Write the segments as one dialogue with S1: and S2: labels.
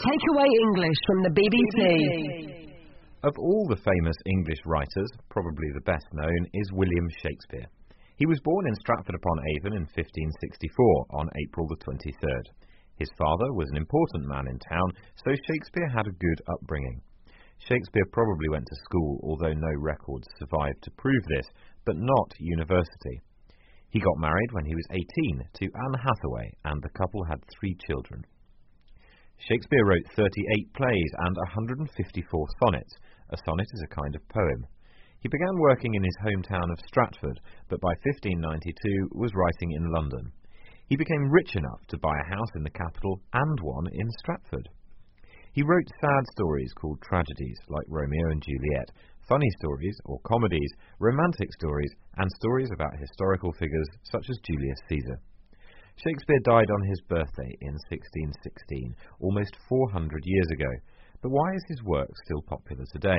S1: Takeaway English from the BBC.
S2: Of all the famous English writers, probably the best known is William Shakespeare. He was born in Stratford-upon-Avon in 1564 on April the 23rd. His father was an important man in town, so Shakespeare had a good upbringing. Shakespeare probably went to school, although no records survive to prove this, but not university. He got married when he was 18 to Anne Hathaway, and the couple had 3 children. Shakespeare wrote 38 plays and 154 sonnets. A sonnet is a kind of poem. He began working in his hometown of Stratford, but by 1592 was writing in London. He became rich enough to buy a house in the capital and one in Stratford. He wrote sad stories called tragedies, like Romeo and Juliet, funny stories or comedies, romantic stories, and stories about historical figures such as Julius Caesar. Shakespeare died on his birthday in 1616, almost 400 years ago, but why is his work still popular today?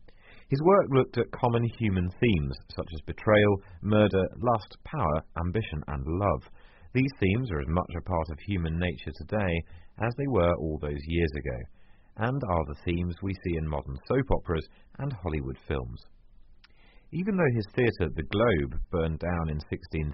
S2: His work looked at common human themes such as betrayal, murder, lust, power, ambition and love. These themes are as much a part of human nature today as they were all those years ago, and are the themes we see in modern soap operas and Hollywood films. Even though his theatre, The Globe, burned down in 1613,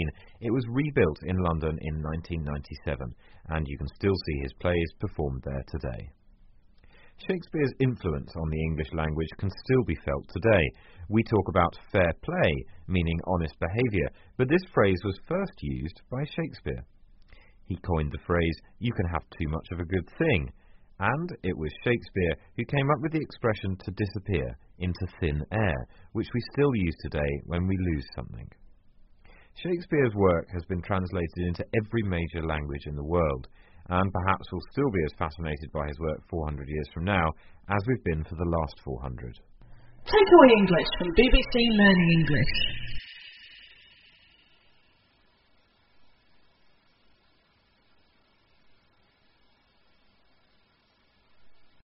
S2: it was rebuilt in London in 1997, and you can still see his plays performed there today. Shakespeare's influence on the English language can still be felt today. We talk about fair play, meaning honest behaviour, but this phrase was first used by Shakespeare. He coined the phrase, "You can have too much of a good thing," and it was Shakespeare who came up with the expression to disappear into thin air, which we still use today when we lose something. Shakespeare's work has been translated into every major language in the world, and perhaps we'll still be as fascinated by his work 400 years from now as we've been for the last 400.
S1: Takeaway English from BBC Learning English.